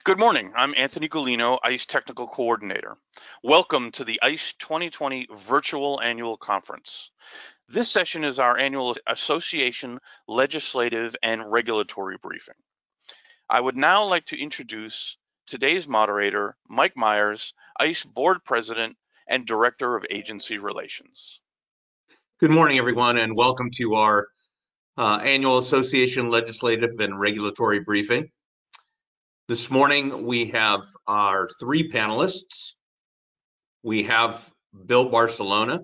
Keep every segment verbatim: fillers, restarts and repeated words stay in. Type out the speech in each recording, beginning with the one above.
Good morning. I'm Anthony Golino, ICE Technical Coordinator. Welcome to the ICE twenty twenty Virtual Annual Conference. This session is our annual Association Legislative and Regulatory Briefing. I would now like to introduce today's moderator, Mike Myers, ICE Board President and Director of Agency Relations. Good morning, everyone, and welcome to our uh, annual Association Legislative and Regulatory Briefing. This morning, we have our three panelists. We have Bill Barcelona.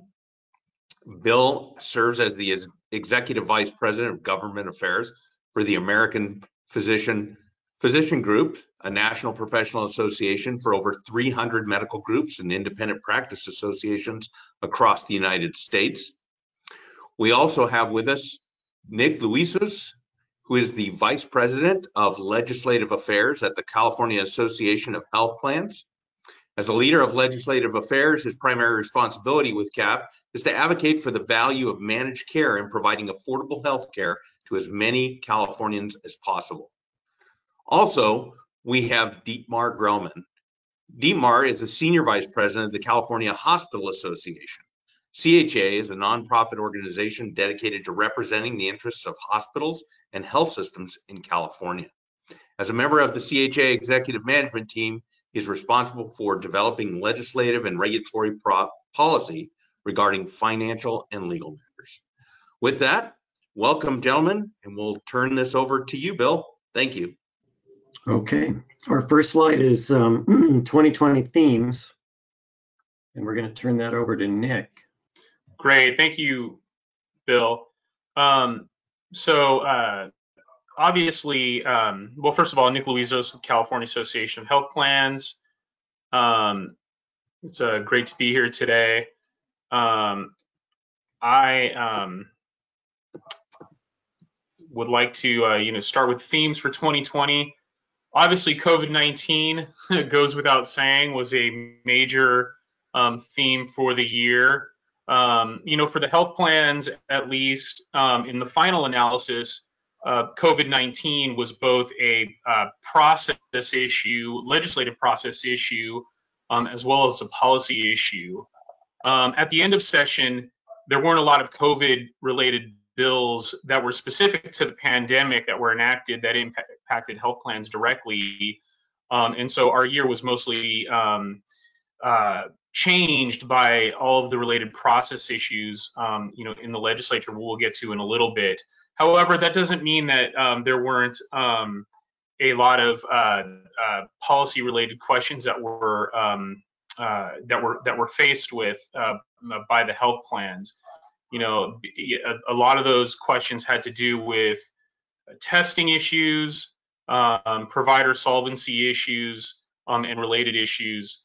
Bill serves as the Executive Vice President of Government Affairs for the American Physician, Physician Group, a national professional association for over three hundred medical groups and independent practice associations across the United States. We also have with us Nick Luizos, who is the Vice President of Legislative Affairs at the California Association of Health Plans. As a leader of legislative affairs, his primary responsibility with C A P is to advocate for the value of managed care and providing affordable health care to as many Californians as possible. Also, we have Dietmar Grellman. Dietmar is the Senior Vice President of the California Hospital Association. C H A is a nonprofit organization dedicated to representing the interests of hospitals and health systems in California. As a member of the C H A executive management team, he is responsible for developing legislative and regulatory policy regarding financial and legal matters. With that, welcome, gentlemen, and we'll turn this over to you, Bill. Thank you. Okay, our first slide is um, twenty twenty themes, and we're going to turn that over to Nick. Great, thank you, Bill. Um, so uh, obviously, um, well, first of all, Nick Luizos, California Association of Health Plans. Um, it's uh, great to be here today. Um, I um, would like to, uh, you know, start with themes for twenty twenty. Obviously, COVID nineteen, goes without saying, was a major um, theme for the year. Um, you know, for the health plans, at least, um, in the final analysis, uh, COVID nineteen was both a uh, process issue, legislative process issue, um, as well as a policy issue. Um, at the end of session, there weren't a lot of COVID-related bills that were specific to the pandemic that were enacted that impacted health plans directly. Um, and so our year was mostly um, uh, changed by all of the related process issues, um, you know, in the legislature, we'll get to in a little bit. However, that doesn't mean that um, there weren't um, a lot of uh, uh, policy-related questions that were um, uh, that were that were faced with uh, by the health plans. You know, a, a lot of those questions had to do with testing issues, um, provider solvency issues, um, and related issues.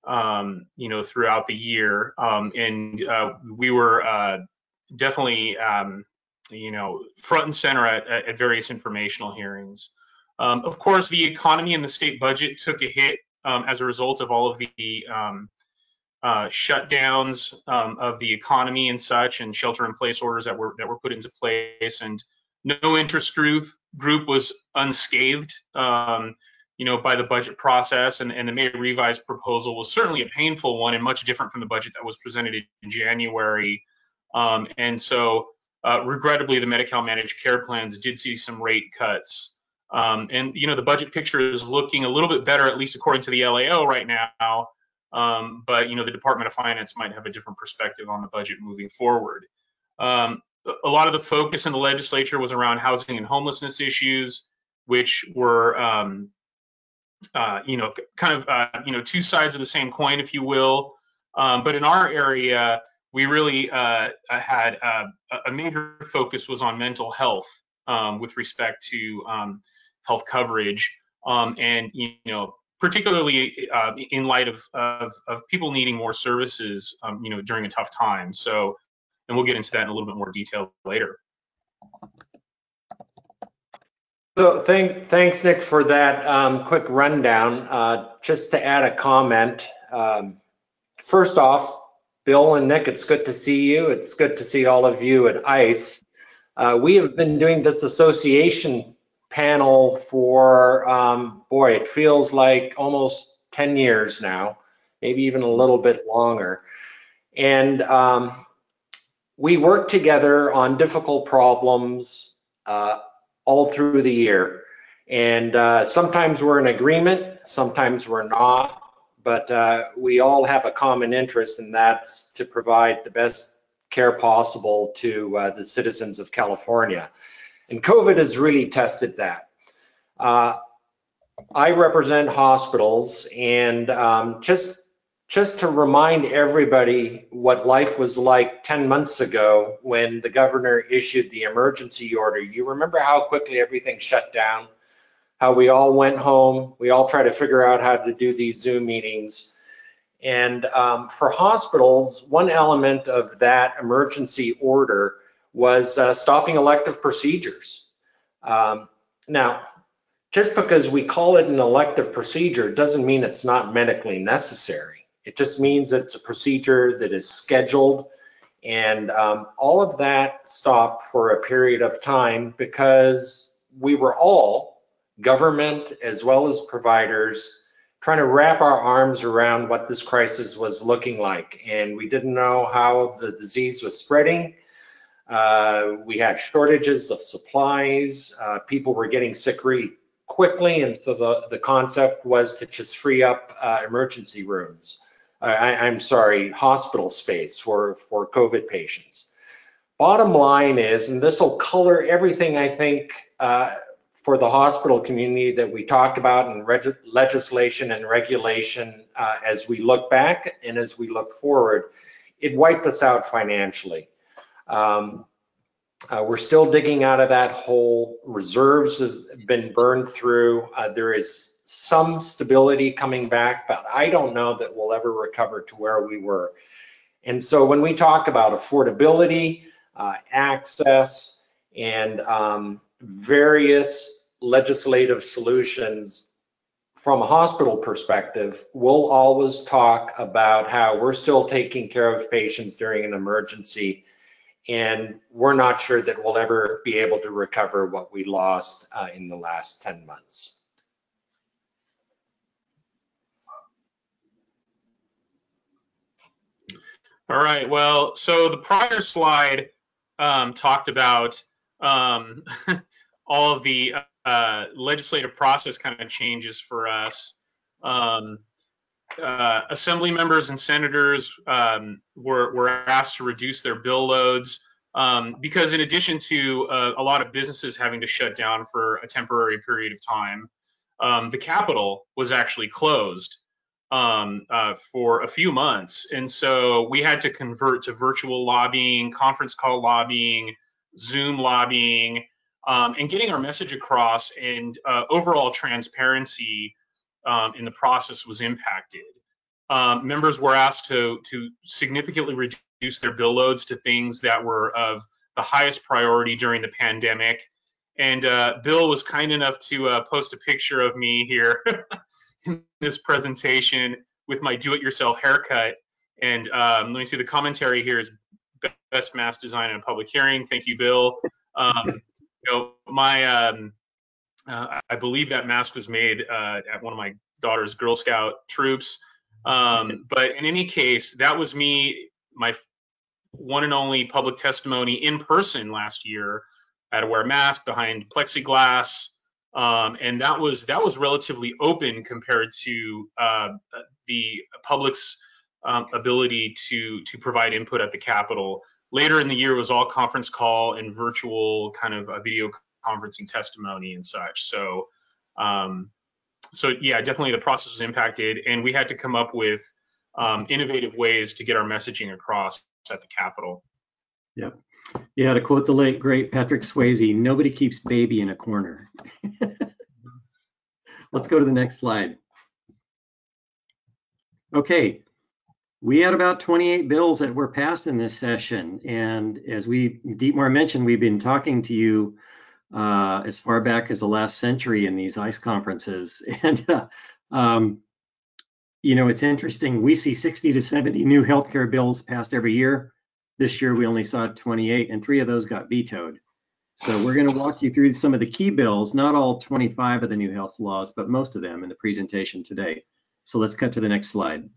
Um, you know, throughout the year. Um, and uh, we were uh, definitely, um, you know, front and center at, at various informational hearings. Um, of course, the economy and the state budget took a hit um, as a result of all of the um, uh, shutdowns um, of the economy and such, and shelter-in-place orders that were that were put into place. And no interest group group was unscathed. Um, you know, by the budget process, and, and the May revised proposal was certainly a painful one and much different from the budget that was presented in January. Um, and so, uh, regrettably, the Medi-Cal managed care plans did see some rate cuts. Um, and, you know, the budget picture is looking a little bit better, at least according to the L A O right now. Um, but, you know, the Department of Finance might have a different perspective on the budget moving forward. Um, a lot of the focus in the legislature was around housing and homelessness issues, which were, um, Uh, you know, kind of, uh, you know, two sides of the same coin, if you will. Um, but in our area, we really uh, had uh, a major focus was on mental health um, with respect to um, health coverage, um, and you know, particularly uh, in light of, of of people needing more services, um, you know, during a tough time. So, and we'll get into that in a little bit more detail later. So thank, thanks, Nick, for that um, quick rundown. Uh, just to add a comment, um, first off, Bill and Nick, it's good to see you. It's good to see all of you at ICE. Uh, we have been doing this association panel for, um, boy, it feels like almost ten years now, maybe even a little bit longer. And um, we work together on difficult problems uh, all through the year. And uh, sometimes we're in agreement, sometimes we're not, but uh, we all have a common interest, and that's to provide the best care possible to uh, the citizens of California. And COVID has really tested that. Uh, I represent hospitals, and um, just just to remind everybody what life was like ten months ago when the governor issued the emergency order. You remember how quickly everything shut down, how we all went home, we all tried to figure out how to do these Zoom meetings. And um, for hospitals, one element of that emergency order was uh, stopping elective procedures. Um, now, just because we call it an elective procedure doesn't mean it's not medically necessary. It just means it's a procedure that is scheduled, and um, all of that stopped for a period of time because we were all, government as well as providers, trying to wrap our arms around what this crisis was looking like. And we didn't know how the disease was spreading. Uh, we had shortages of supplies. Uh, people were getting sick really quickly. And so the, the concept was to just free up uh, emergency rooms. Uh, I, I'm sorry, hospital space for, for COVID patients. Bottom line is, and this will color everything I think uh, for the hospital community that we talked about in reg- legislation and regulation uh, as we look back and as we look forward, it wiped us out financially. Um, uh, we're still digging out of that hole. Reserves have been burned through. Uh, there is some stability coming back, but I don't know that we'll ever recover to where we were. And so when we talk about affordability, uh, access, and um, various legislative solutions from a hospital perspective, we'll always talk about how we're still taking care of patients during an emergency, and we're not sure that we'll ever be able to recover what we lost uh, in the last ten months. All right, well, so the prior slide um, talked about um, all of the uh, legislative process kind of changes for us. Um, uh, assembly members and senators um, were, were asked to reduce their bill loads um, because in addition to uh, a lot of businesses having to shut down for a temporary period of time, um, the Capitol was actually closed um, uh, for a few months. And so we had to convert to virtual lobbying, conference call lobbying, Zoom lobbying, um, and getting our message across, and uh, overall transparency um, in the process was impacted. Um, members were asked to, to significantly reduce their bill loads to things that were of the highest priority during the pandemic. And uh, Bill was kind enough to uh, post a picture of me here in this presentation with my do-it-yourself haircut. And um, let me see, the commentary here is best mask design in a public hearing. Thank you, Bill. Um, you know, my, um, uh, I believe that mask was made uh, at one of my daughter's Girl Scout troops. Um, but in any case, that was me, my one and only public testimony in person last year. I had to wear a mask behind plexiglass. Um, and that was that was relatively open compared to uh, the public's um, ability to to provide input at the Capitol. Later in the year was all conference call and virtual kind of a video conferencing testimony and such. So, um, so yeah, definitely the process was impacted, and we had to come up with um, innovative ways to get our messaging across at the Capitol. Yep. Yeah, to quote the late, great Patrick Swayze, nobody keeps baby in a corner. Let's go to the next slide. Okay, we had about twenty-eight bills that were passed in this session. And as we, Dietmar mentioned, we've been talking to you uh, as far back as the last century in these ICE conferences. And, uh, um, you know, it's interesting. We see sixty to seventy new healthcare bills passed every year. This year, we only saw twenty-eight, and three of those got vetoed. So we're going to walk you through some of the key bills, not all twenty-five of the new health laws, but most of them in the presentation today. So let's cut to the next slide.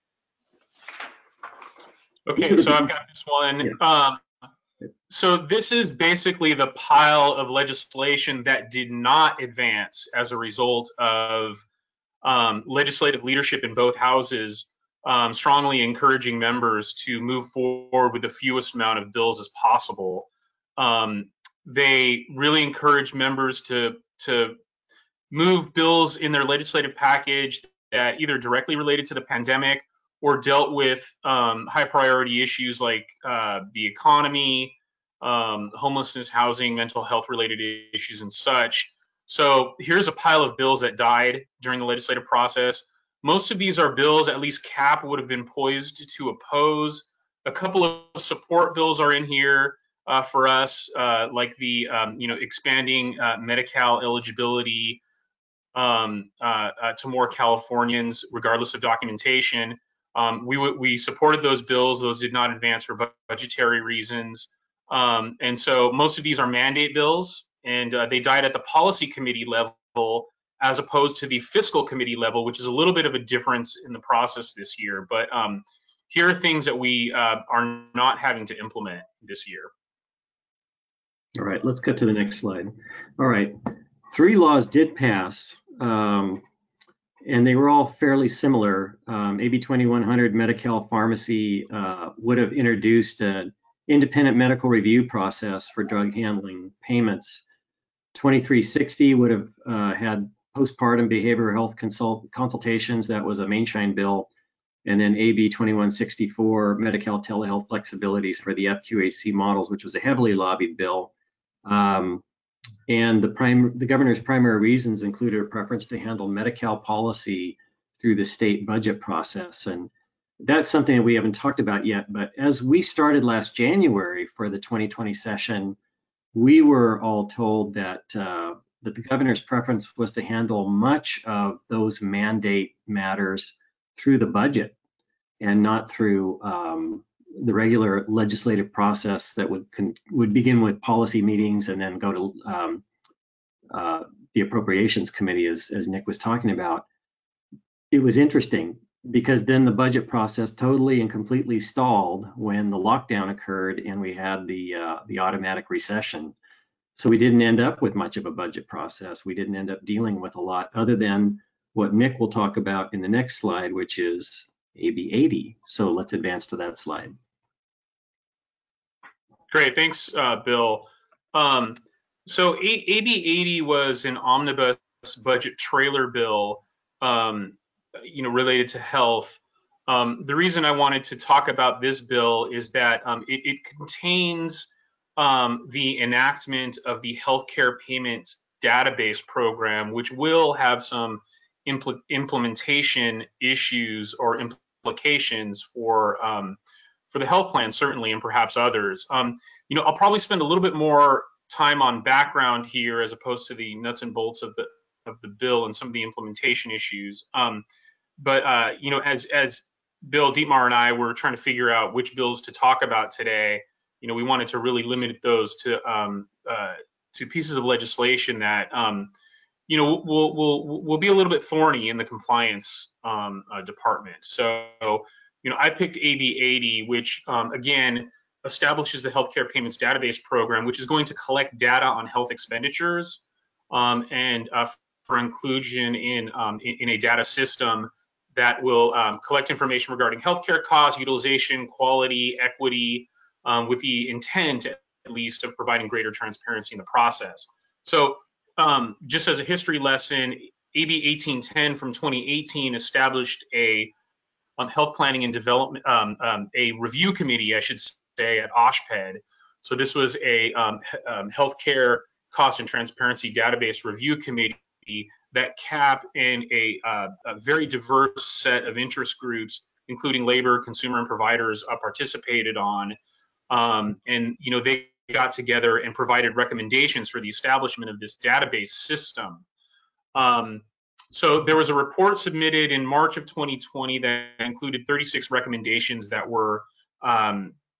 Okay, so I've got this one. Yeah. Um, so this is basically the pile of legislation that did not advance as a result of um, legislative leadership in both houses um, strongly encouraging members to move forward with the fewest amount of bills as possible. Um, they really encouraged members to, to move bills in their legislative package that either directly related to the pandemic or dealt with um, high priority issues like uh, the economy, um, homelessness, housing, mental health related issues and such. So here's a pile of bills that died during the legislative process. Most of these are bills at least C A P would have been poised to oppose. A couple of support bills are in here uh, for us, uh, like the um, you know expanding uh, Medi-Cal eligibility um, uh, uh, to more Californians, regardless of documentation. Um, we we supported those bills. Those did not advance for budgetary reasons, um, and so most of these are mandate bills, and uh, they died at the policy committee level as opposed to the fiscal committee level, which is a little bit of a difference in the process this year. But um, here are things that we uh, are not having to implement this year. All right, let's get to the next slide. All right, three laws did pass, um, and they were all fairly similar. Um, A B twenty-one hundred Medi-Cal Pharmacy uh, would have introduced an independent medical review process for drug handling payments. twenty-three sixty would have uh, had postpartum behavioral health consult consultations. That was a mainshine bill. And then A B twenty-one sixty-four Medi-Cal telehealth flexibilities for the F Q H C models, which was a heavily lobbied bill. Um, and the, prime, the governor's primary reasons included a preference to handle Medi-Cal policy through the state budget process. And that's something that we haven't talked about yet. But as we started last January for the twenty twenty session, we were all told that, uh, that the governor's preference was to handle much of those mandate matters through the budget and not through um, the regular legislative process that would would begin with policy meetings and then go to um, uh, the appropriations committee, as, as Nick was talking about. It was interesting because then the budget process totally and completely stalled when the lockdown occurred and we had the uh, the automatic recession. So we didn't end up with much of a budget process. We didn't end up dealing with a lot other than what Nick will talk about in the next slide, which is A B eighty. So let's advance to that slide. Great, thanks, uh, Bill. Um, so A B eighty was an omnibus budget trailer bill, um, you know, related to health. Um, the reason I wanted to talk about this bill is that um, it, it contains um, the enactment of the healthcare payments database program, which will have some impl implementation issues or implications for um, for the health plan, certainly, and perhaps others. Um, you know, I'll probably spend a little bit more time on background here as opposed to the nuts and bolts of the of the bill and some of the implementation issues. Um, but uh, you know, as as Bill Dietmar and I were trying to figure out which bills to talk about today, you know, we wanted to really limit those to um, uh, to pieces of legislation that um, you know will will will be a little bit thorny in the compliance um, uh, department. So, you know, I picked A B eighty, which um, again establishes the healthcare payments database program, which is going to collect data on health expenditures um, and uh, for inclusion in, um, in in a data system that will um, collect information regarding healthcare costs, utilization, quality, equity, um, with the intent, at least, of providing greater transparency in the process. So, um, just as a history lesson, A B eighteen ten from twenty eighteen established a um, health planning and development, um, um, a review committee, I should say, at OSHPD. So this was a um, um, healthcare cost and transparency database review committee that C A P and a, uh, a very diverse set of interest groups, including labor, consumer, and providers, uh, participated on. Um, and you know, they got together and provided recommendations for the establishment of this database system. Um, so there was a report submitted in March of twenty twenty that included thirty-six recommendations that were um,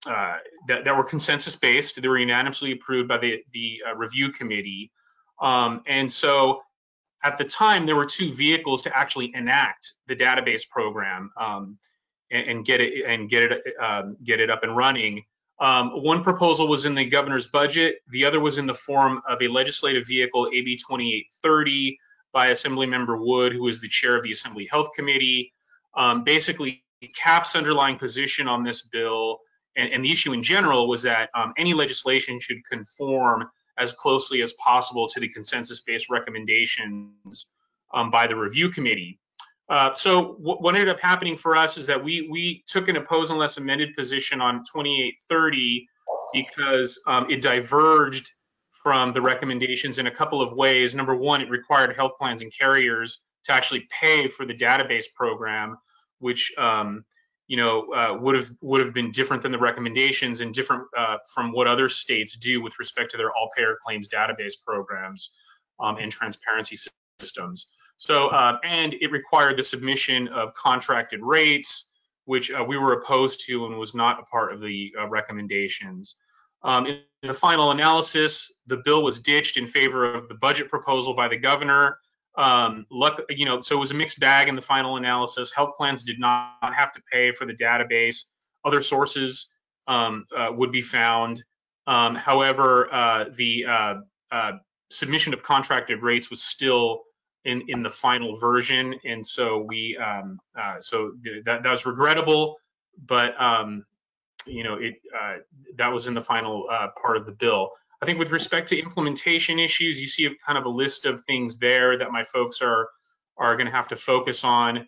uh, that, that were consensus based. They were unanimously approved by the the uh, review committee, um, and so at the time there were two vehicles to actually enact the database program um, and, and get it and get it um, get it up and running. Um, one proposal was in the governor's budget. The other was in the form of a legislative vehicle, A B twenty-eight thirty, by Assemblymember Wood, who is the chair of the Assembly Health Committee. Um, basically, CAP's underlying position on this bill and, and the issue in general was that um, any legislation should conform as closely as possible to the consensus-based recommendations um, by the review committee. Uh, so what ended up happening for us is that we we took an oppose unless amended position on twenty-eight thirty because um, it diverged from the recommendations in a couple of ways. Number one, it required health plans and carriers to actually pay for the database program, which um, you know uh, would have would have been different than the recommendations and different uh, from what other states do with respect to their all-payer claims database programs um, and transparency systems. So, uh, and it required the submission of contracted rates, which uh, we were opposed to and was not a part of the uh, recommendations. Um, in the final analysis, the bill was ditched in favor of the budget proposal by the governor. Um, luck, you know, so it was a mixed bag in the final analysis. Health plans did not have to pay for the database. Other sources um, uh, would be found. Um, however, uh, the uh, uh, submission of contracted rates was still in in the final version, and so we um uh so th that that was regrettable, but um you know it uh that was in the final uh part of the bill. I think with respect to implementation issues, you see a kind of a list of things there that my folks are are going to have to focus on.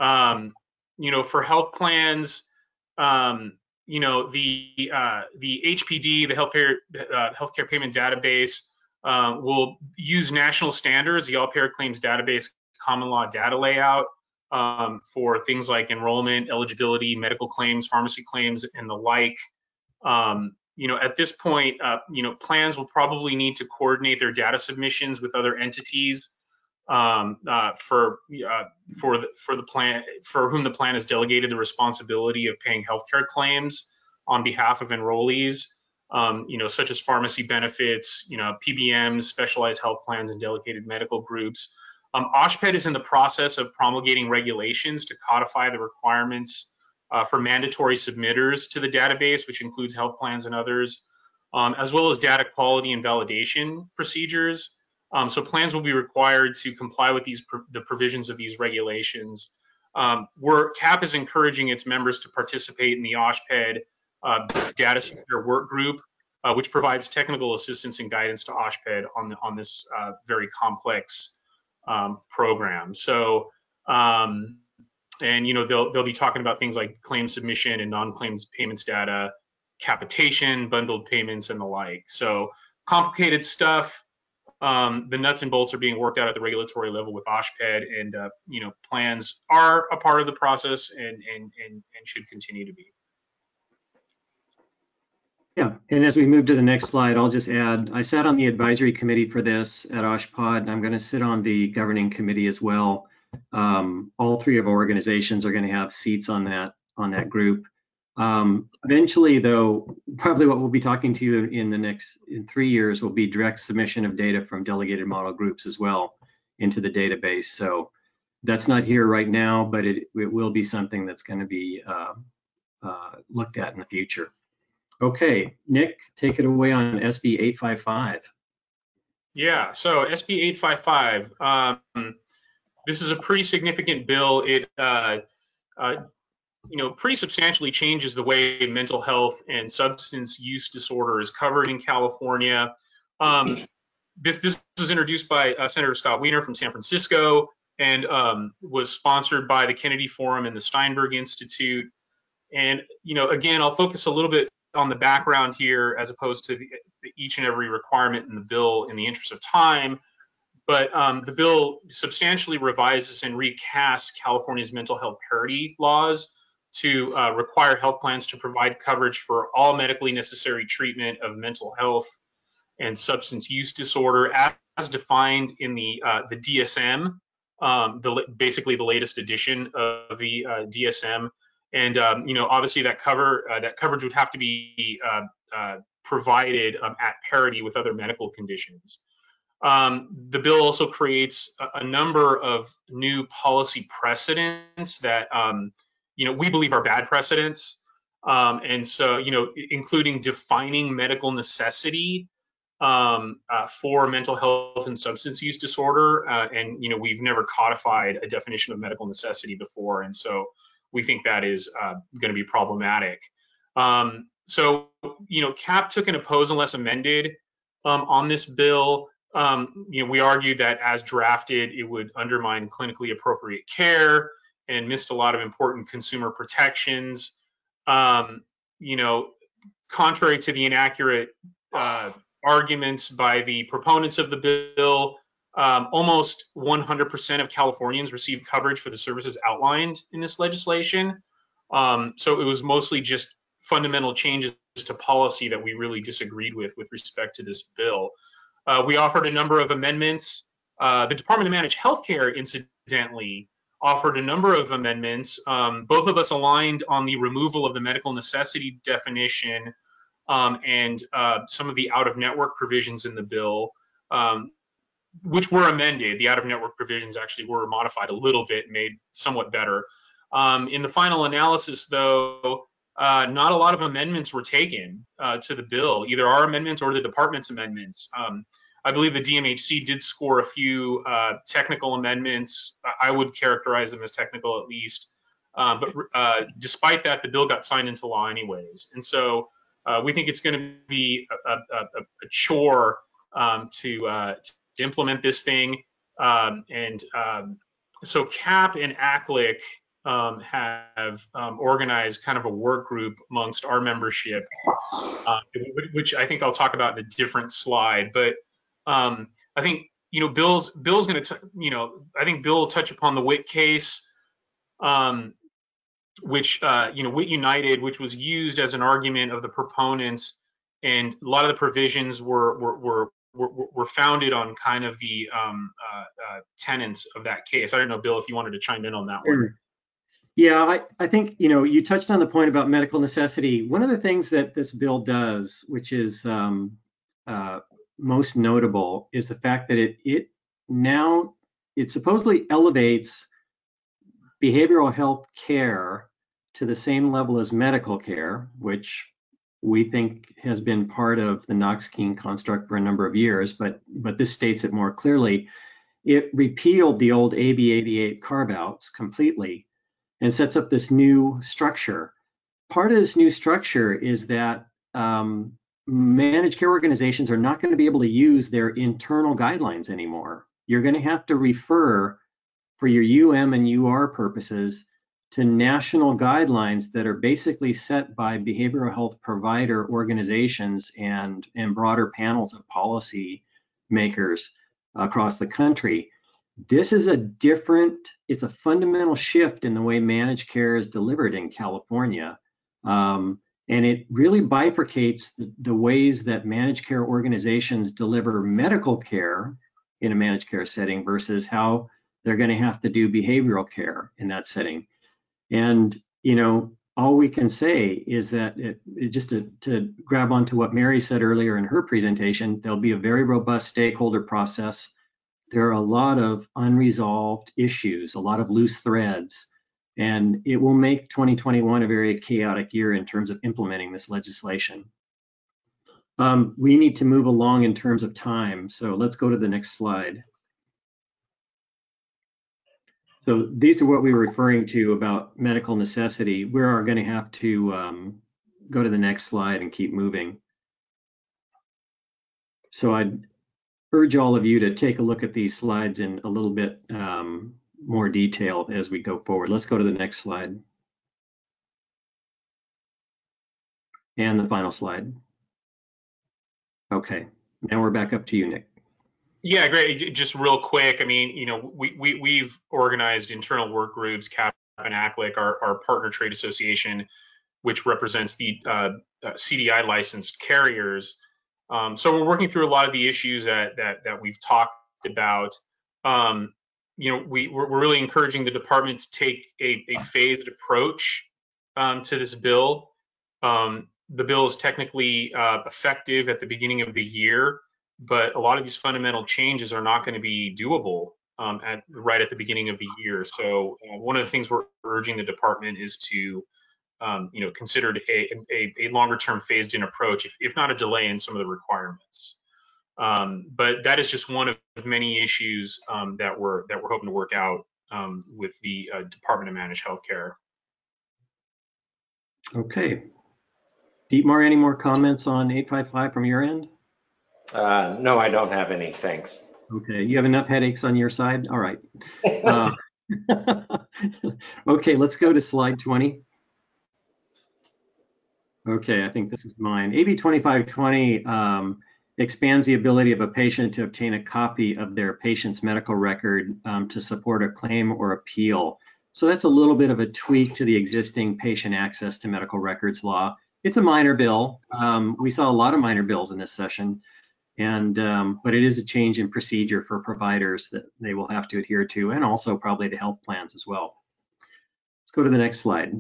Um you know, for health plans, um you know, the uh the H P D, the healthcare uh, healthcare payment database, Uh, will use national standards, the all-payer claims database common law data layout um, for things like enrollment, eligibility, medical claims, pharmacy claims, and the like. Um, you know, at this point, uh, you know, plans will probably need to coordinate their data submissions with other entities um, uh, for uh, for the for the plan for whom the plan has delegated the responsibility of paying healthcare claims on behalf of enrollees. Um, you know, such as pharmacy benefits, you know, P B Ms, specialized health plans, and delegated medical groups. Um, OSHPD is in the process of promulgating regulations to codify the requirements uh, for mandatory submitters to the database, which includes health plans and others, um, as well as data quality and validation procedures. Um, so plans will be required to comply with these pr the provisions of these regulations. Um, where CAP is encouraging its members to participate in the OSHPD Uh, data center work group, uh, which provides technical assistance and guidance to OSHPD on the, on this uh, very complex um, program. So, um, and you know, they'll they'll be talking about things like claim submission and non-claims payments data, capitation, bundled payments, and the like. So, complicated stuff. Um, the nuts and bolts are being worked out at the regulatory level with OSHPD, and uh, you know, plans are a part of the process and and and, and should continue to be. Yeah, and as we move to the next slide, I'll just add, I sat on the advisory committee for this at OSHPD, and I'm going to sit on the governing committee as well. Um, all three of our organizations are going to have seats on that on that group. Um, eventually, though, probably what we'll be talking to you in the next in three years will be direct submission of data from delegated model groups as well into the database. So that's not here right now, but it, it will be something that's going to be uh, uh, looked at in the future. Okay, Nick, take it away on S B eight fifty-five. Yeah, so S B eight fifty-five, um, this is a pretty significant bill. It, uh, uh, you know, pretty substantially changes the way mental health and substance use disorder is covered in California. Um, this this was introduced by uh, Senator Scott Wiener from San Francisco and um, was sponsored by the Kennedy Forum and the Steinberg Institute. And you know, again, I'll focus a little bit on the background here as opposed to the, the each and every requirement in the bill in the interest of time. But um, the bill substantially revises and recasts California's mental health parity laws to uh, require health plans to provide coverage for all medically necessary treatment of mental health and substance use disorder as, as defined in the uh, the D S M, um, the basically the latest edition of the uh, D S M. and um, you know, obviously that cover uh, that coverage would have to be uh, uh, provided um, at parity with other medical conditions. Um, the bill also creates a, a number of new policy precedents that um, you know we believe are bad precedents, um, and so you know, including defining medical necessity um, uh, for mental health and substance use disorder, uh, and you know we've never codified a definition of medical necessity before, and so we think that is uh, going to be problematic. Um, so you know, C A P took an oppose unless amended um, on this bill. Um, you know, we argued that as drafted, it would undermine clinically appropriate care and missed a lot of important consumer protections. Um, you know, contrary to the inaccurate uh, arguments by the proponents of the bill, um, almost one hundred percent of Californians receive coverage for the services outlined in this legislation. Um, so it was mostly just fundamental changes to policy that we really disagreed with with respect to this bill. Uh, we offered a number of amendments. Uh, the Department of Managed Healthcare, incidentally, offered a number of amendments. Um, both of us aligned on the removal of the medical necessity definition um, and uh, some of the out-of-network provisions in the bill, um, which were amended. The out-of-network provisions actually were modified a little bit, made somewhat better. Um, in the final analysis, though, Uh, not a lot of amendments were taken uh, to the bill, either our amendments or the department's amendments. Um, I believe the D M H C did score a few uh, technical amendments. I would characterize them as technical at least. Uh, but uh, despite that, the bill got signed into law anyways. And so uh, we think it's going to be a, a, a chore um, to, uh, to implement this thing. Um, and um, so C A P and A C L I C Um, have um, organized kind of a work group amongst our membership, uh, which I think I'll talk about in a different slide. But um, I think you know Bill's Bill's going to you know I think Bill will touch upon the Witt case, um, which uh, you know Witt United, which was used as an argument of the proponents, and a lot of the provisions were were were were, were founded on kind of the um, uh, uh, tenets of that case. I don't know, Bill, if you wanted to chime in on that one. Sure. Yeah, I, I think, you know, you touched on the point about medical necessity. One of the things that this bill does, which is um, uh, most notable, is the fact that it, it now, it supposedly elevates behavioral health care to the same level as medical care, which we think has been part of the Knox-Keene construct for a number of years, but, but this states it more clearly. It repealed the old A B eighty-eight carve-outs completely and sets up this new structure. Part of this new structure is that um, managed care organizations are not going to be able to use their internal guidelines anymore. You're going to have to refer for your U M and U R purposes to national guidelines that are basically set by behavioral health provider organizations and, and broader panels of policy makers across the country. This is a different, it's a fundamental shift in the way managed care is delivered in California. Um, and it really bifurcates the, the ways that managed care organizations deliver medical care in a managed care setting versus how they're going to have to do behavioral care in that setting. And, you know, all we can say is that it, it just to, to grab onto what Mary said earlier in her presentation, there'll be a very robust stakeholder process. There are a lot of unresolved issues, a lot of loose threads, and it will make twenty twenty-one a very chaotic year in terms of implementing this legislation. Um, we need to move along in terms of time, so let's go to the next slide. So these are what we were referring to about medical necessity. We are going to have to um, go to the next slide and keep moving. So I'd urge all of you to take a look at these slides in a little bit um, more detail as we go forward. Let's go to the next slide. And the final slide. Okay, now we're back up to you, Nick. Yeah, great. Just real quick, I mean, you know, we, we, we've organized internal work groups, C A P and A C L I C, our, our partner trade association, which represents the uh, uh, C D I licensed carriers. Um, so we're working through a lot of the issues that that, that we've talked about. Um, you know, we, we're, we're really encouraging the department to take a, a phased approach um, to this bill. Um, the bill is technically uh, effective at the beginning of the year, but a lot of these fundamental changes are not going to be doable um, at right at the beginning of the year. So uh, one of the things we're urging the department is to um, you know, considered a, a, a longer term phased in approach, if, if not a delay in some of the requirements. Um, but that is just one of many issues um, that we're that we're hoping to work out um, with the uh, Department of Managed Healthcare. Okay. Dietmar, any more comments on eight five five from your end? Uh, no, I don't have any, thanks. Okay, you have enough headaches on your side? All right. Uh, okay, let's go to slide twenty. Okay, I think this is mine. A B twenty-five twenty um, expands the ability of a patient to obtain a copy of their patient's medical record um, to support a claim or appeal. So that's a little bit of a tweak to the existing patient access to medical records law. It's a minor bill. Um, we saw a lot of minor bills in this session, and um, but it is a change in procedure for providers that they will have to adhere to, and also probably the health plans as well. Let's go to the next slide.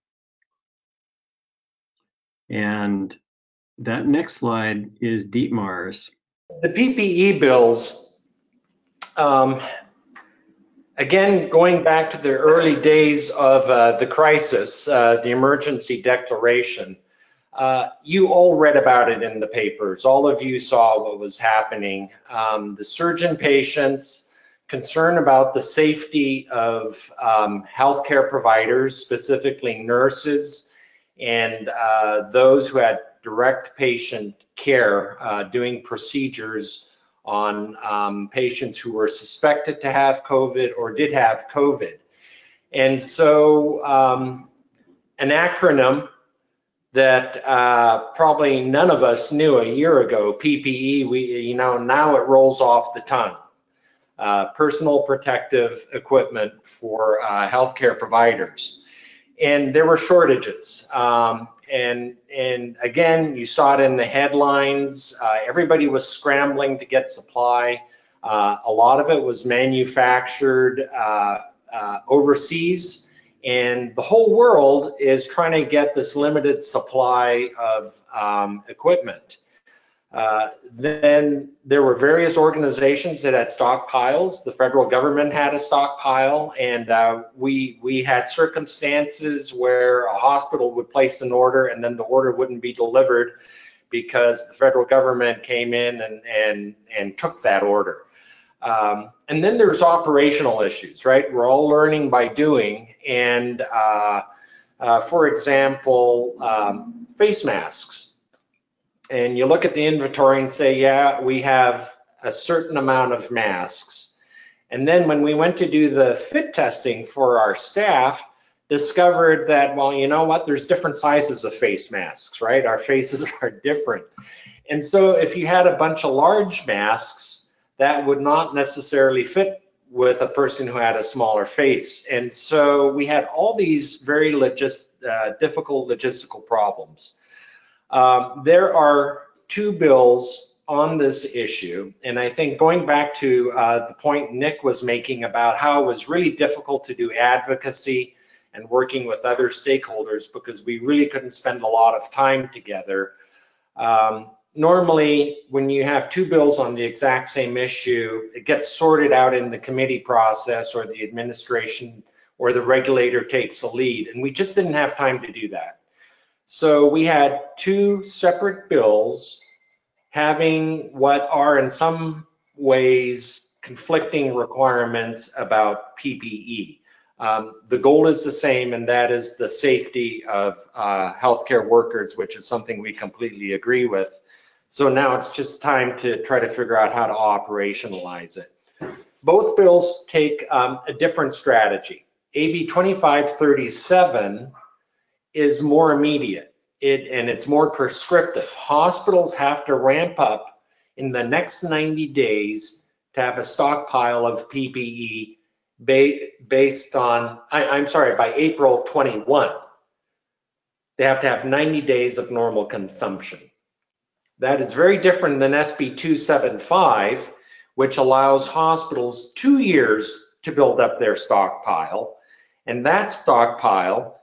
And that next slide is Dietmar's. The P P E bills, um, again, going back to the early days of uh, the crisis, uh, the emergency declaration, uh, you all read about it in the papers. All of you saw what was happening. Um, the surge in patients, concern about the safety of um, healthcare providers, specifically nurses, and uh, those who had direct patient care uh, doing procedures on um, patients who were suspected to have COVID or did have COVID. And so um, an acronym that uh, probably none of us knew a year ago, P P E, we, you know, now it rolls off the tongue. Uh, personal protective equipment for uh, healthcare providers. And there were shortages. Um, and, and again, you saw it in the headlines. Uh, everybody was scrambling to get supply. Uh, a lot of it was manufactured uh, uh, overseas. And the whole world is trying to get this limited supply of um, equipment. Uh, then there were various organizations that had stockpiles. The federal government had a stockpile, and uh, we we had circumstances where a hospital would place an order and then the order wouldn't be delivered because the federal government came in and and and took that order. Um, and then there's operational issues, right? We're all learning by doing, and uh, uh, for example, um, face masks. And you look at the inventory and say, yeah, we have a certain amount of masks. And then when we went to do the fit testing for our staff, discovered that, well, you know what, there's different sizes of face masks, right? Our faces are different. And so if you had a bunch of large masks, that would not necessarily fit with a person who had a smaller face. And so we had all these very logis- uh, difficult logistical problems. Um, there are two bills on this issue, and I think going back to uh, the point Nick was making about how it was really difficult to do advocacy and working with other stakeholders because we really couldn't spend a lot of time together. Um, normally, when you have two bills on the exact same issue, it gets sorted out in the committee process, or the administration or the regulator takes the lead, and we just didn't have time to do that. So we had two separate bills having what are in some ways conflicting requirements about P P E. Um, the goal is the same, and that is the safety of uh, healthcare workers, which is something we completely agree with. So now it's just time to try to figure out how to operationalize it. Both bills take um, a different strategy. A B twenty-five thirty-seven is more immediate, it, and it's more prescriptive. Hospitals have to ramp up in the next ninety days to have a stockpile of P P E ba based on, I, I'm sorry, by April twenty-first. They have to have ninety days of normal consumption. That is very different than S B two seventy-five, which allows hospitals two years to build up their stockpile. And that stockpile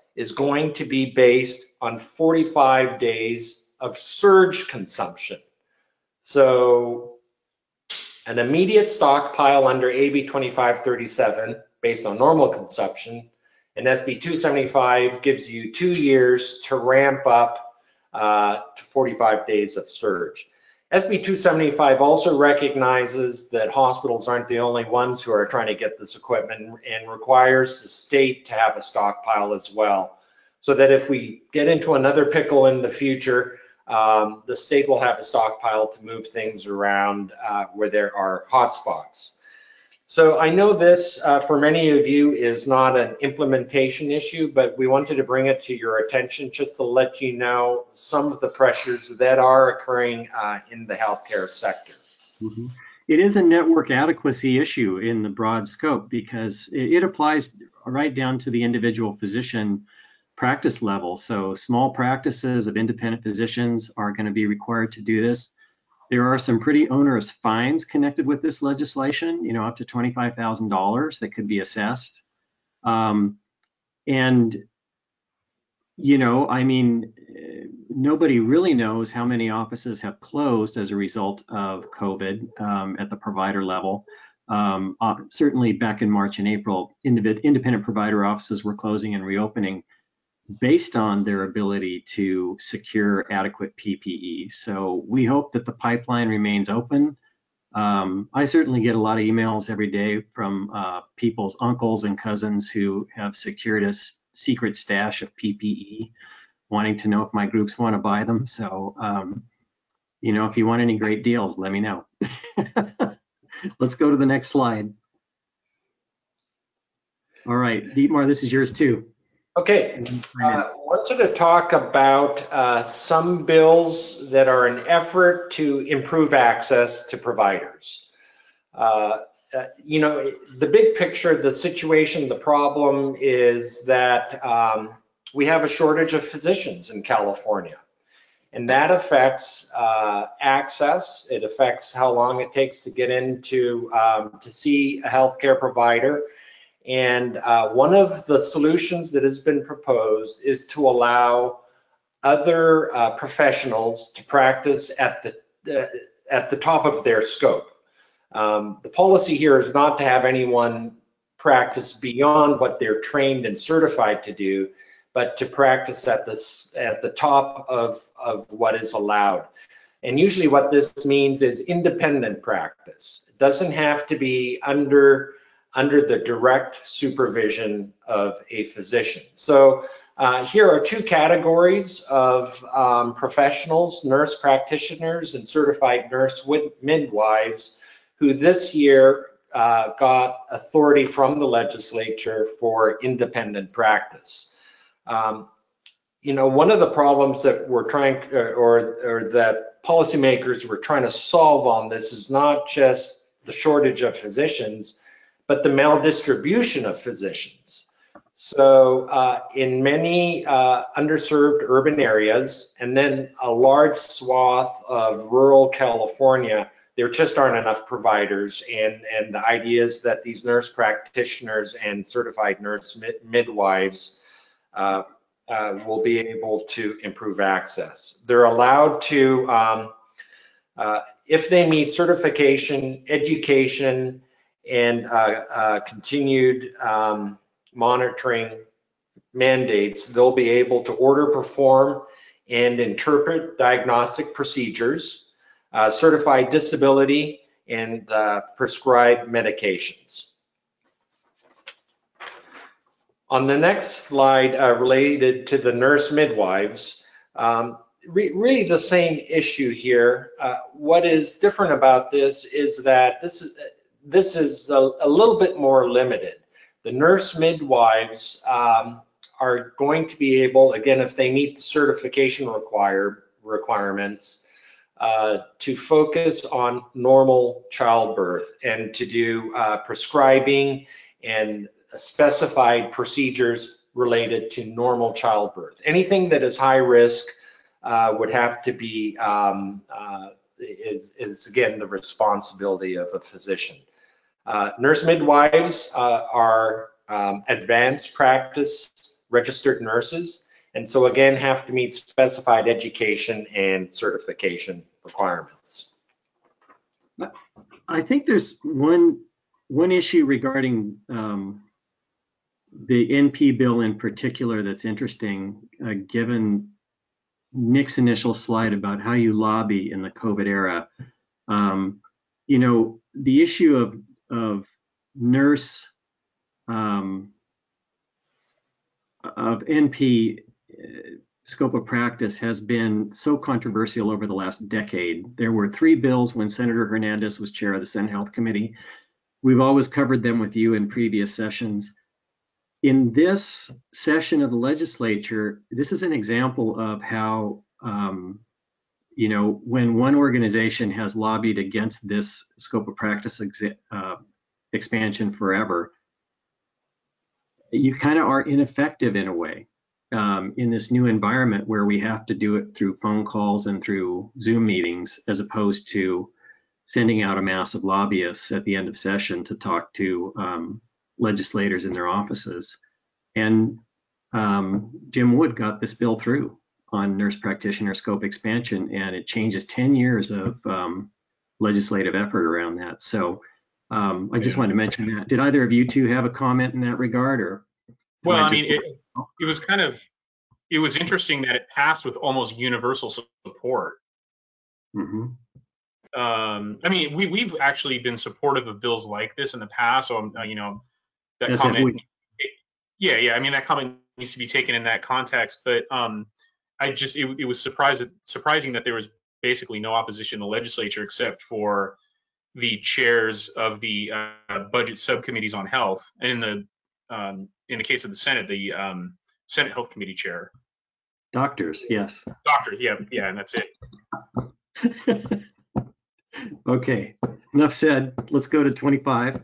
is going to be based on forty-five days of surge consumption. So an immediate stockpile under A B twenty-five thirty-seven based on normal consumption, and S B two seventy-five gives you two years to ramp up uh, to forty-five days of surge. S B two seventy-five also recognizes that hospitals aren't the only ones who are trying to get this equipment, and requires the state to have a stockpile as well, so that if we get into another pickle in the future, um, the state will have a stockpile to move things around uh, where there are hotspots. So I know this, uh, for many of you, is not an implementation issue, but we wanted to bring it to your attention just to let you know some of the pressures that are occurring uh, in the healthcare sector. Mm-hmm. It is a network adequacy issue in the broad scope, because it, it applies right down to the individual physician practice level. So small practices of independent physicians are going to be required to do this. There are some pretty onerous fines connected with this legislation, you know, up to twenty-five thousand dollars that could be assessed. Um, and, you know, I mean, nobody really knows how many offices have closed as a result of COVID um, at the provider level. Um, uh, certainly back in March and April, independent provider offices were closing and reopening based on their ability to secure adequate P P E. So we hope that the pipeline remains open. Um, I certainly get a lot of emails every day from uh, people's uncles and cousins who have secured a secret stash of P P E, wanting to know if my groups want to buy them. So, um, you know, if you want any great deals, let me know. Let's go to the next slide. All right, Dietmar, this is yours too. Okay, I uh, wanted to talk about uh, some bills that are an effort to improve access to providers. Uh, uh, you know, the big picture, the situation, the problem is that um, we have a shortage of physicians in California, and that affects uh, access. It affects how long it takes to get into um, to see a healthcare provider. And uh, one of the solutions that has been proposed is to allow other uh, professionals to practice at the uh, at the top of their scope. Um, the policy here is not to have anyone practice beyond what they're trained and certified to do, but to practice at this at the top of of what is allowed. And usually, what this means is independent practice. It doesn't have to be under under the direct supervision of a physician. So uh, here are two categories of um, professionals: nurse practitioners and certified nurse midwives, who this year uh, got authority from the legislature for independent practice. Um, you know, one of the problems that we're trying to, or, or that policymakers were trying to solve on this is not just the shortage of physicians, but the maldistribution of physicians. So uh, in many uh, underserved urban areas, and then a large swath of rural California, there just aren't enough providers. And, and the idea is that these nurse practitioners and certified nurse mid midwives uh, uh, will be able to improve access. They're allowed to, um, uh, if they meet certification, education, and uh, uh, continued um, monitoring mandates, they'll be able to order, perform, and interpret diagnostic procedures, uh, certify disability, and uh, prescribe medications. On the next slide, uh, related to the nurse midwives, um, re really the same issue here. Uh, what is different about this is that this is This is a, a little bit more limited. The nurse midwives um, are going to be able, again, if they meet the certification require, requirements, uh, to focus on normal childbirth and to do uh, prescribing and specified procedures related to normal childbirth. Anything that is high risk uh, would have to be, um, uh, is, is again, the responsibility of a physician. Uh, nurse midwives uh, are um, advanced practice registered nurses, and so again have to meet specified education and certification requirements. I think there's one one issue regarding um, the N P bill in particular that's interesting, uh, given Nick's initial slide about how you lobby in the COVID era. Um, you know, the issue of of nurse um, of N P uh, scope of practice has been so controversial over the last decade. There were three bills when Senator Hernandez was chair of the Senate Health Committee. We've always covered them with you in previous sessions. In this session of the legislature, this is an example of how, um, you know, when one organization has lobbied against this scope of practice uh, expansion forever, you kind of are ineffective in a way um, in this new environment where we have to do it through phone calls and through Zoom meetings, as opposed to sending out a mass of lobbyists at the end of session to talk to um, legislators in their offices. And um, Jim Wood got this bill through on nurse practitioner scope expansion, and it changes ten years of um, legislative effort around that. So um, I just wanted to mention that. Did either of you two have a comment in that regard, or? Well, I, I mean, it, it was kind of, it was interesting that it passed with almost universal support. Mm-hmm. Um, I mean, we, we've actually been supportive of bills like this in the past. So, uh, you know, that Yes, comment, we, yeah, yeah. I mean, that comment needs to be taken in that context. But um, I just, it, it was surprised, surprising that there was basically no opposition in the legislature except for the chairs of the uh, budget subcommittees on health, and in the um, in the case of the Senate, the um, Senate Health Committee chair. Doctors, yes. Doctors, yeah, yeah, and that's it. Okay, enough said. Let's go to twenty-five.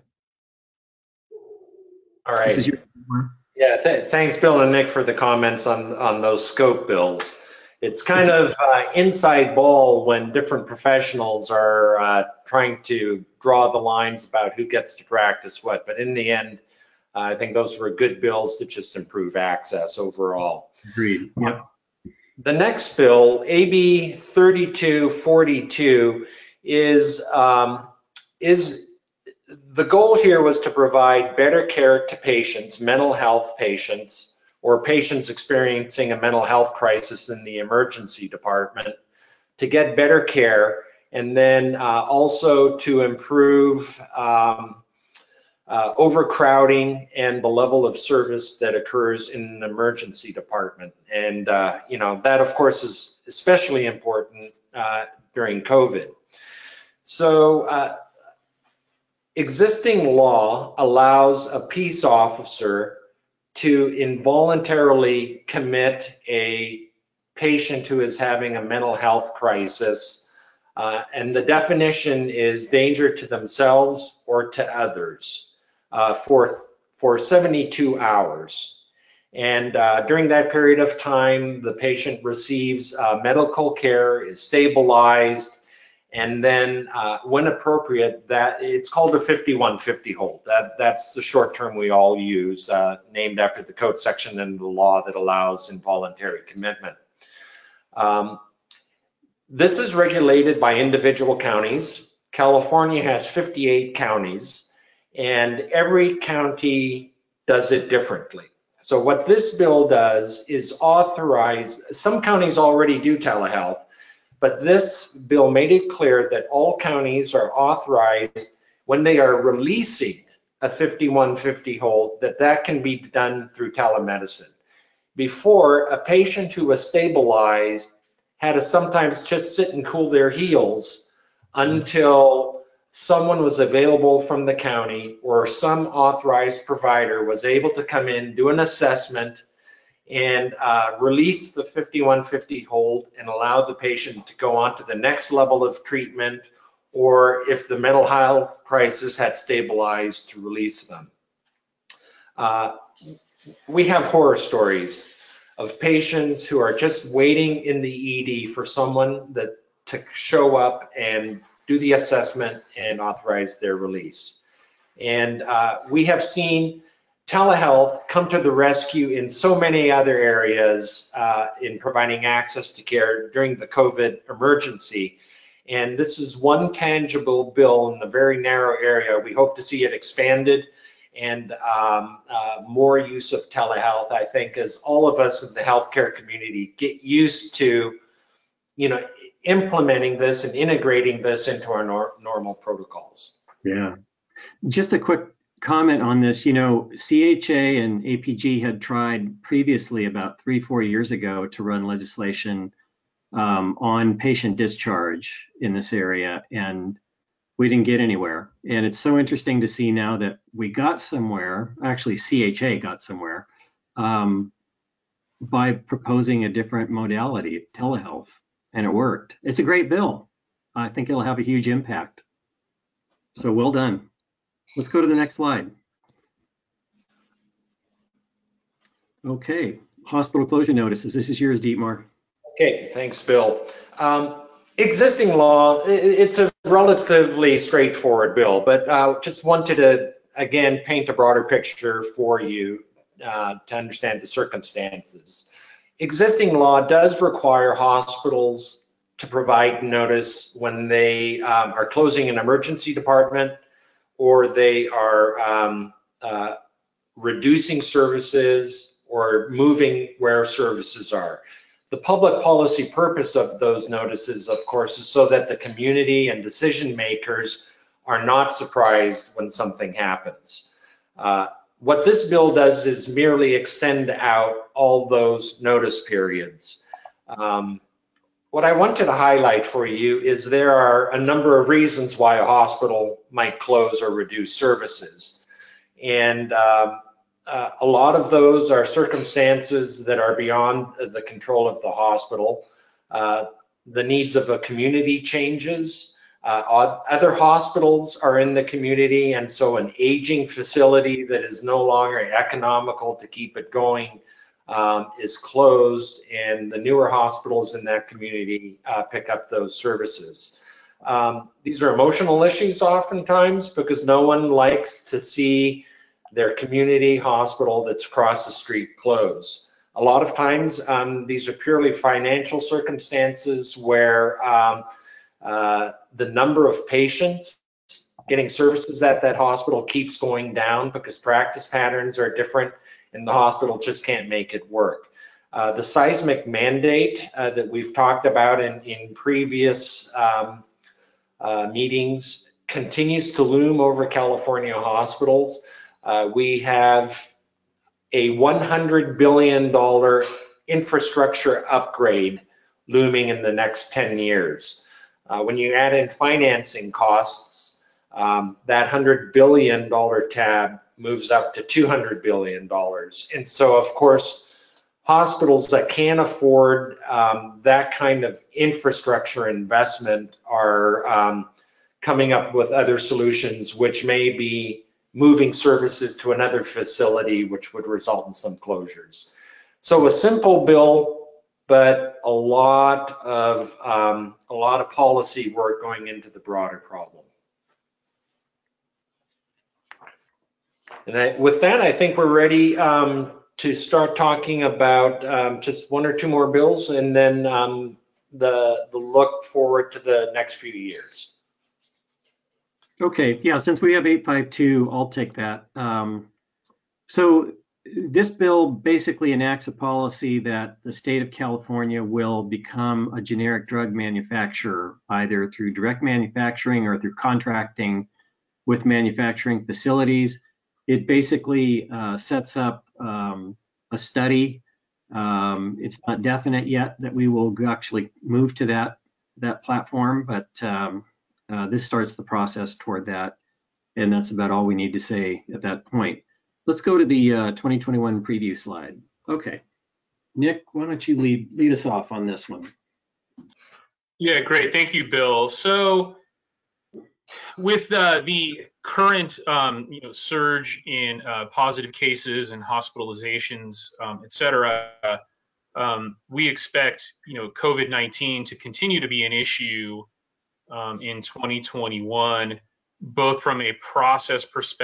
All right. This is your yeah, th thanks, Bill and Nick, for the comments on, on those scope bills. It's kind of uh, inside ball when different professionals are uh, trying to draw the lines about who gets to practice what. But in the end, uh, I think those were good bills to just improve access overall. Agreed. Yep. The next bill, A B thirty-two forty-two, is um, is the goal here was to provide better care to patients, mental health patients, or patients experiencing a mental health crisis in the emergency department, to get better care, and then uh, also to improve um, uh, overcrowding and the level of service that occurs in an emergency department. And uh, you know, that of course is especially important uh, during COVID. So uh, existing law allows a peace officer to involuntarily commit a patient who is having a mental health crisis. Uh, and the definition is danger to themselves or to others uh, for, for seventy-two hours. And uh, during that period of time, the patient receives uh, medical care, is stabilized, and then uh, when appropriate, that it's called a fifty-one fifty hold. That, that's the short term we all use, uh, named after the code section in the law that allows involuntary commitment. Um, this is regulated by individual counties. California has fifty-eight counties, and every county does it differently. So what this bill does is authorize, some counties already do telehealth, but this bill made it clear that all counties are authorized, when they are releasing a fifty-one fifty hold, that that can be done through telemedicine. Before, a patient who was stabilized had to sometimes just sit and cool their heels until someone was available from the county or some authorized provider was able to come in, do an assessment, and uh, release the fifty-one fifty hold and allow the patient to go on to the next level of treatment, or if the mental health crisis had stabilized, to release them. Uh, we have horror stories of patients who are just waiting in the E D for someone that to show up and do the assessment and authorize their release. And uh, we have seen telehealth come to the rescue in so many other areas uh, in providing access to care during the COVID emergency. And this is one tangible bill in the very narrow area. We hope to see it expanded and um, uh, more use of telehealth, I think, as all of us in the healthcare community get used to, you know, implementing this and integrating this into our nor normal protocols. Yeah. Just a quick comment on this. You know, C H A and A P G had tried previously about three, four years ago to run legislation um, on patient discharge in this area, and we didn't get anywhere. And it's so interesting to see now that we got somewhere, actually C H A got somewhere, um, by proposing a different modality, telehealth, and it worked. It's a great bill. I think it'll have a huge impact. So well done. Let's go to the next slide. Okay, hospital closure notices. This is yours, Dietmar. Okay, thanks, Bill. Um, existing law, it's a relatively straightforward bill, but uh, just wanted to, again, paint a broader picture for you uh, to understand the circumstances. Existing law does require hospitals to provide notice when they um, are closing an emergency department or they are um, uh, reducing services or moving where services are. The public policy purpose of those notices, of course, is so that the community and decision makers are not surprised when something happens. Uh, what this bill does is merely extend out all those notice periods. Um, what I wanted to highlight for you is there are a number of reasons why a hospital might close or reduce services. And um, Uh, a lot of those are circumstances that are beyond the control of the hospital. Uh, the needs of a community changes. Uh, other hospitals are in the community, and so an aging facility that is no longer economical to keep it going um, is closed, and the newer hospitals in that community uh, pick up those services. Um, these are emotional issues oftentimes because no one likes to see their community hospital that's across the street close. A lot of times, um, these are purely financial circumstances where um, uh, the number of patients getting services at that hospital keeps going down because practice patterns are different and the hospital just can't make it work. Uh, the seismic mandate uh, that we've talked about in, in previous um, uh, meetings continues to loom over California hospitals. Uh, we have a one hundred billion dollar infrastructure upgrade looming in the next ten years. Uh, when you add in financing costs, um, that one hundred billion dollar tab moves up to two hundred billion dollars. And so, of course, hospitals that can't afford um, that kind of infrastructure investment are um, coming up with other solutions, which may be moving services to another facility, which would result in some closures. So a simple bill, but a lot of um, a lot of policy work going into the broader problem. And I, with that, I think we're ready um, to start talking about um, just one or two more bills, and then um, the the look forward to the next few years. Okay, yeah, since we have eight five two, I'll take that. Um, so this bill basically enacts a policy that the state of California will become a generic drug manufacturer, either through direct manufacturing or through contracting with manufacturing facilities. It basically uh, sets up um, a study. Um, it's not definite yet that we will actually move to that, that platform, but um, Uh, this starts the process toward that, and that's about all we need to say at that point. Let's go to the uh, twenty twenty-one preview slide. Okay, Nick, why don't you lead lead us off on this one? Yeah, great. Thank you, Bill. So with uh, the current um, you know, surge in uh, positive cases and hospitalizations, um, et cetera, um, we expect you know COVID nineteen to continue to be an issue Um, in twenty twenty-one, both from a process perspective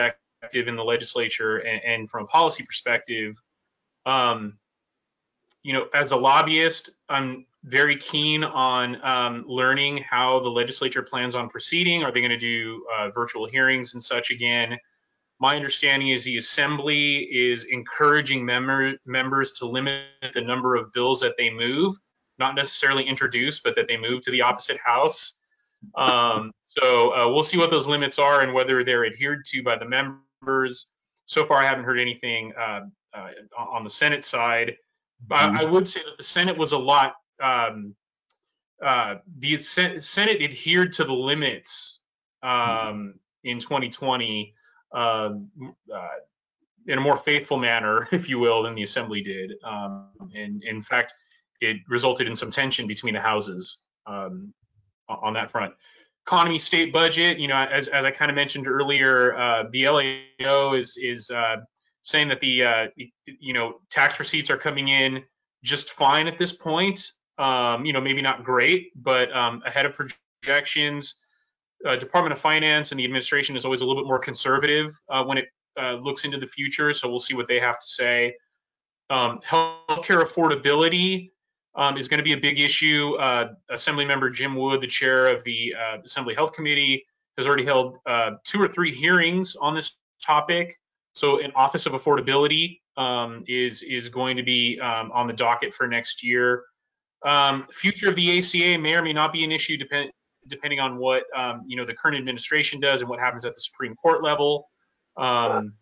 in the legislature and, and from a policy perspective, um, you know, as a lobbyist, I'm very keen on um, learning how the legislature plans on proceeding. Are they going to do uh, virtual hearings and such again? My understanding is the Assembly is encouraging member, members to limit the number of bills that they move, not necessarily introduce, but that they move to the opposite house. Um, so uh, we'll see what those limits are and whether they're adhered to by the members. So far, I haven't heard anything uh, uh, on the Senate side. Mm-hmm. I, I would say that the Senate was a lot, um, uh, the Senate adhered to the limits um, in twenty twenty uh, uh, in a more faithful manner, if you will, than the Assembly did. Um, and in fact, it resulted in some tension between the houses um, on that front. Economy, state budget, you know, as, as I kind of mentioned earlier, uh, the L A O is, is uh, saying that the, uh, you know, tax receipts are coming in just fine at this point. Um, you know, maybe not great, but um, ahead of projections. Uh, Department of Finance and the administration is always a little bit more conservative uh, when it uh, looks into the future. So we'll see what they have to say. Um, healthcare affordability um, is going to be a big issue. Uh, Assemblymember Jim Wood, the chair of the uh, Assembly Health Committee, has already held uh, two or three hearings on this topic. So an Office of Affordability um, is, is going to be um, on the docket for next year. Um, future of the A C A may or may not be an issue depend, depending on what um, you know the current administration does and what happens at the Supreme Court level. Um,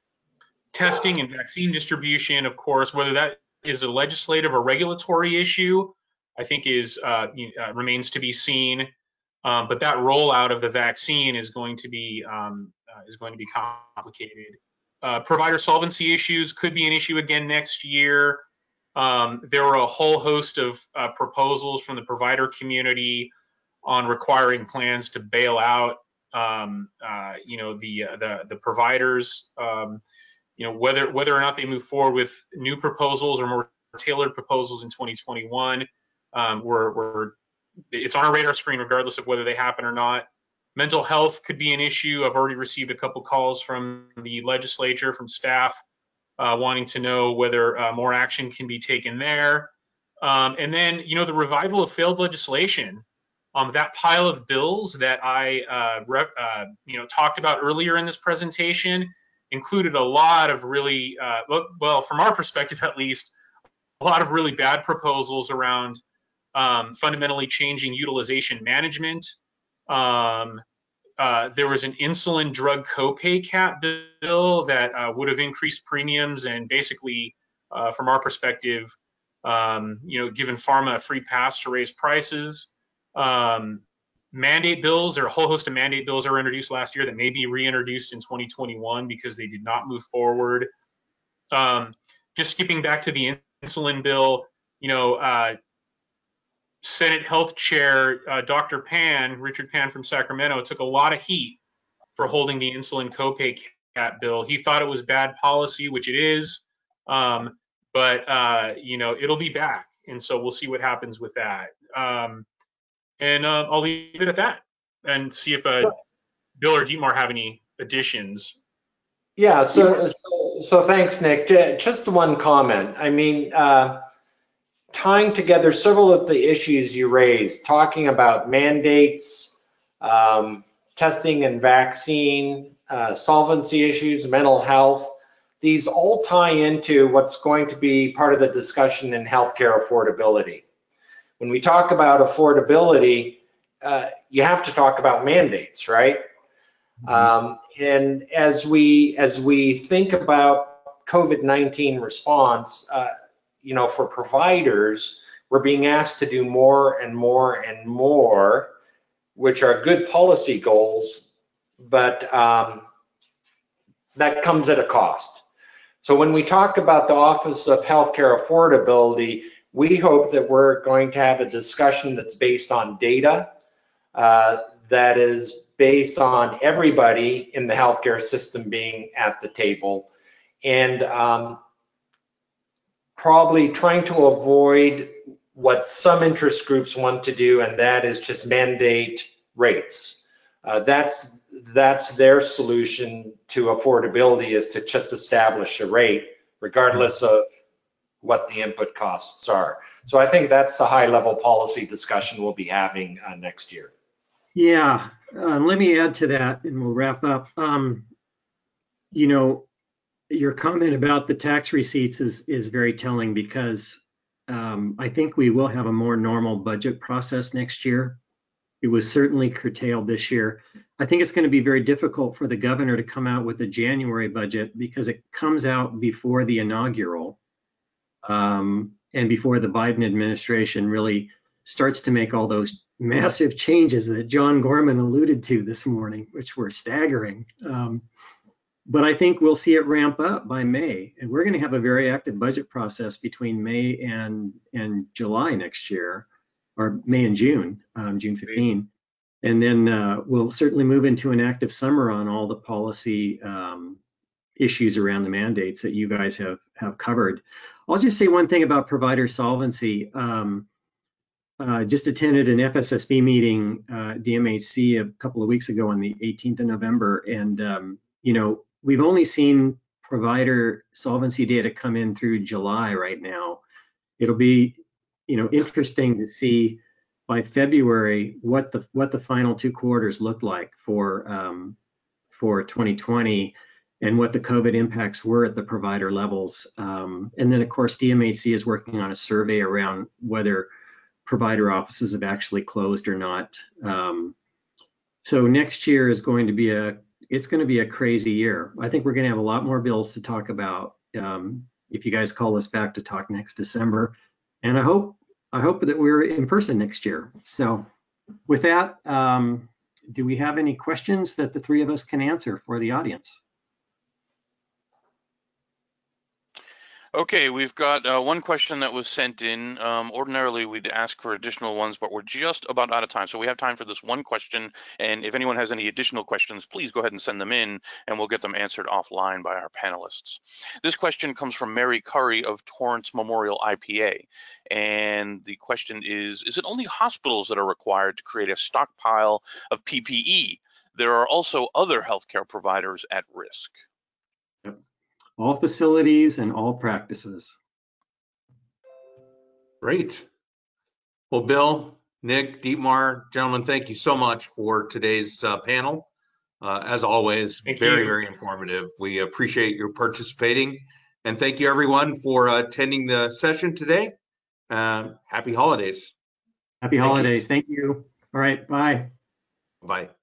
testing and vaccine distribution, of course, whether that is a legislative or regulatory issue, I think is uh, uh, remains to be seen. Um, but that rollout of the vaccine is going to be um, uh, is going to be complicated. Uh, provider solvency issues could be an issue again next year. Um, there were a whole host of uh, proposals from the provider community on requiring plans to bail out, um, uh, you know, the uh, the the providers. Um, you know, whether whether or not they move forward with new proposals or more tailored proposals in twenty twenty-one, um, we're, we're it's on our radar screen regardless of whether they happen or not. Mental health could be an issue. I've already received a couple calls from the legislature, from staff, uh, wanting to know whether uh, more action can be taken there. Um, and then, you know, the revival of failed legislation. Um, that pile of bills that I, uh, rep, uh, you know, talked about earlier in this presentation included a lot of really, uh, well, from our perspective at least, a lot of really bad proposals around um, fundamentally changing utilization management. Um, uh, there was an insulin drug copay cap bill that uh, would have increased premiums and basically, uh, from our perspective, um, you know, given pharma a free pass to raise prices. Um, mandate bills, there are a whole host of mandate bills that were introduced last year that may be reintroduced in twenty twenty-one because they did not move forward. Um, just skipping back to the insulin bill, you know, uh, Senate Health Chair uh, Doctor Pan, Richard Pan from Sacramento, took a lot of heat for holding the insulin copay cap bill. He thought it was bad policy, which it is, um, but uh, you know, it'll be back, and so we'll see what happens with that. Um, And uh, I'll leave it at that and see if uh, Bill or Dietmar have any additions. Yeah, so, so, so thanks, Nick. Just one comment. I mean, uh, tying together several of the issues you raised, talking about mandates, um, testing and vaccine, uh, solvency issues, mental health, these all tie into what's going to be part of the discussion in healthcare affordability. When we talk about affordability, uh, you have to talk about mandates, right? Mm-hmm. Um, and as we as we think about COVID nineteen response, uh, you know, for providers, we're being asked to do more and more and more, which are good policy goals, but um, that comes at a cost. So when we talk about the Office of Healthcare Affordability, we hope that we're going to have a discussion that's based on data, uh, that is based on everybody in the healthcare system being at the table, and um, probably trying to avoid what some interest groups want to do, and that is just mandate rates. Uh, that's that's their solution to affordability, is to just establish a rate regardless of what the input costs are. So I think that's the high level policy discussion we'll be having uh, next year. Yeah, uh, let me add to that and we'll wrap up. Um, you know, your comment about the tax receipts is, is very telling, because um, I think we will have a more normal budget process next year. It was certainly curtailed this year. I think it's going to be very difficult for the governor to come out with a January budget, because it comes out before the inaugural um, and before the Biden administration really starts to make all those massive changes that John Gorman alluded to this morning, which were staggering. Um, but I think we'll see it ramp up by May, and we're going to have a very active budget process between May and and July next year, or May and June, um, June fifteenth. And then uh, we'll certainly move into an active summer on all the policy um, issues around the mandates that you guys have have covered. I'll just say one thing about provider solvency. Um, uh, just attended an F S S B meeting, uh, D M H C, a couple of weeks ago on the eighteenth of November, and um, you know, we've only seen provider solvency data come in through July right now. It'll be, you know, interesting to see by February what the what the final two quarters look like for um, for twenty twenty, and what the COVID impacts were at the provider levels. Um, and then, of course, D M H C is working on a survey around whether provider offices have actually closed or not. Um, so next year is going to be a it's going to be a crazy year. I think we're going to have a lot more bills to talk about um, if you guys call us back to talk next December. And I hope I hope that we're in person next year. So with that, um, do we have any questions that the three of us can answer for the audience? Okay, we've got uh, one question that was sent in. Um, ordinarily, we'd ask for additional ones, but we're just about out of time. So we have time for this one question. And if anyone has any additional questions, please go ahead and send them in, and we'll get them answered offline by our panelists. This question comes from Mary Curry of Torrance Memorial I P A. And the question is, is it only hospitals that are required to create a stockpile of P P E? There are also other healthcare providers at risk. Yep. All facilities and all practices. Great. Well, Bill, Nick, Dietmar, gentlemen, thank you so much for today's uh, panel. Uh, as always, Thank very, you. very informative. We appreciate your participating. And thank you, everyone, for uh, attending the session today. Uh, happy holidays. Happy Thank you. holidays. Thank you. All right. Bye. Bye.